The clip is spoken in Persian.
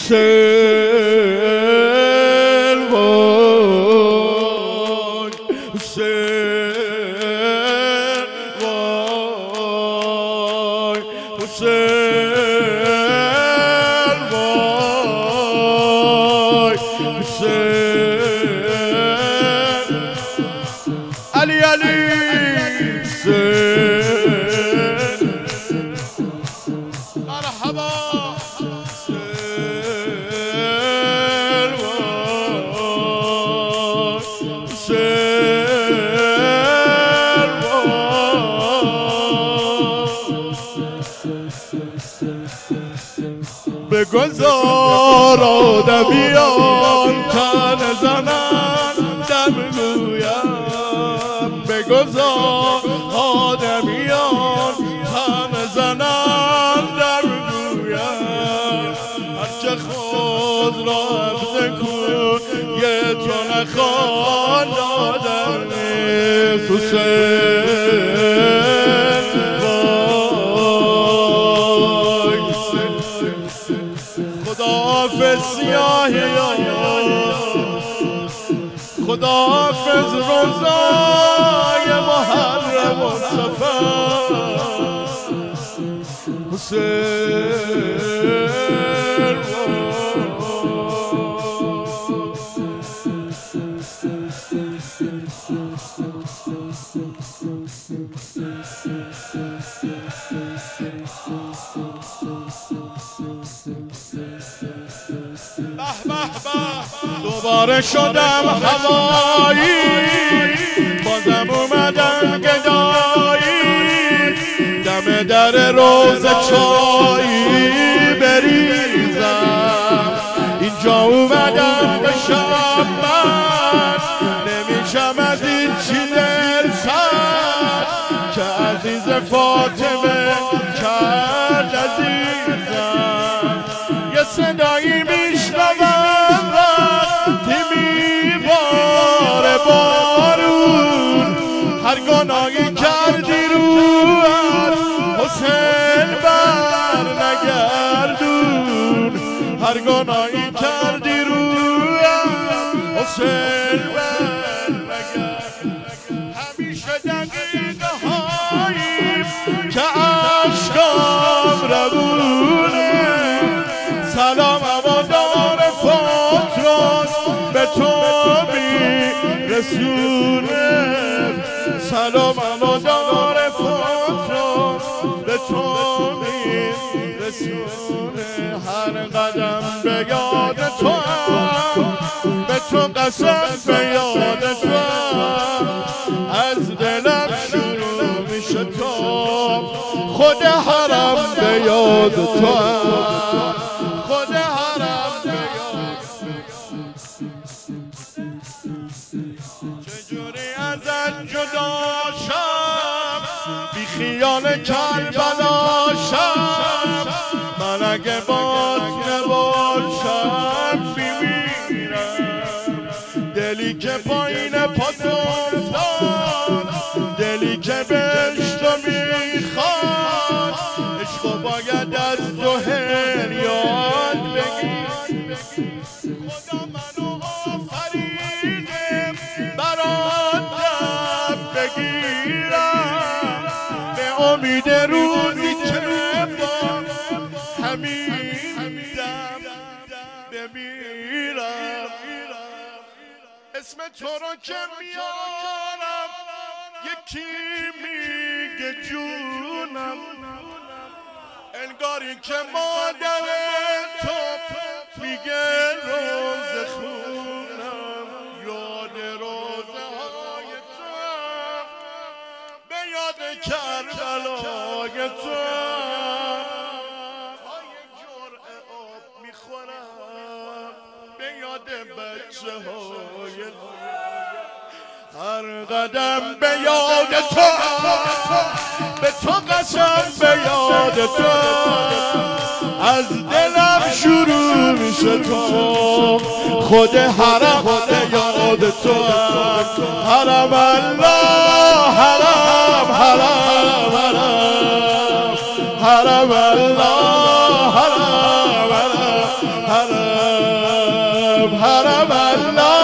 حسین وای حسین وای حسین وای حسین علی علی حسین مرحبا بگذار آدمیان تن زنن دم گویم بگذار آدمیان تن زنن دم گویم هرچه خود را عبد کن یه تو نخوان دادن نیست خداحافظ سیاهی خداحافظ روزای محرم و صفر حسین دوباره شدم هوایی بازم اومدم گدایی دم در روز چایی بریزم اینجا اومدم بشم من نمیشم از این چی دل سر که عزیز فاطمه کرد عزیزم یه صدایی میشنوم وقتی میباره بارون هر گناهی کردی رو حسین بر نگردون هر گناهی کردی رو حسین بر نگردون همیشه دقیقه هاییم که عشقام روونه سلام هوادار فاتراس به تو میرسونه سلام هوادار فاتراس به تو میرسونه هر قدم به یاد تو به تو قسم به یاد تو از دلم شروع میشه تو خود حرم به یاد تو خود حرم به یاد چجوری ازت جدا شم بی خیال کربلا شم من اگه بات نباشم میمیرم دلی که پایین پات افتاد دلی که بهشت رو میخواد عشقو باید از تو هریان بگیر خدا منو آفریده برات دم بگیرم به امید روزی که با همین دم بمیرم اسم تو رو که میارم یکی میگه جونم انگاری که مادر تو میگه روز خونم یاد روزه های تو به یاد کربلای تو پای جرعه آب میخورم به یاد بچه های هر قدم به یاد تو به تو قسم به یاد تو از دلم شروع میشه تو خود حرم به یاد تو حرم الله حرم حرم حرم حرم الله حرم حرم حرم الله